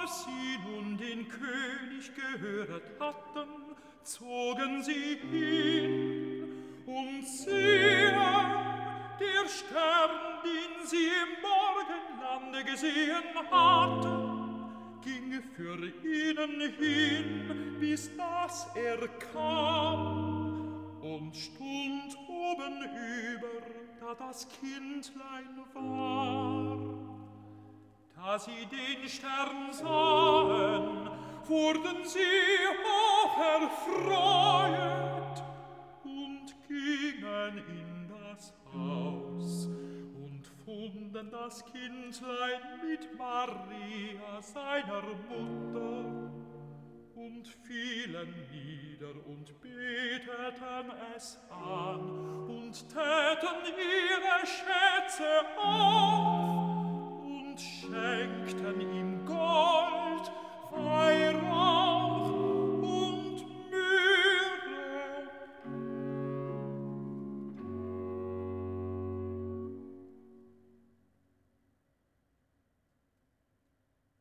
sie nun den König gehöret hatten, zogen sie hin, und siehe, der Stern, den sie im Morgenlande gesehen hatten, ging für ihnen hin, bis dass er kam, und stund oben über, da das Kindlein war. Da sie den Stern sahen, wurden sie hoch erfreut und gingen in das Haus und funden das Kindlein mit Maria, seiner Mutter, und fielen nieder und beteten es an und täten ihre Schätze auf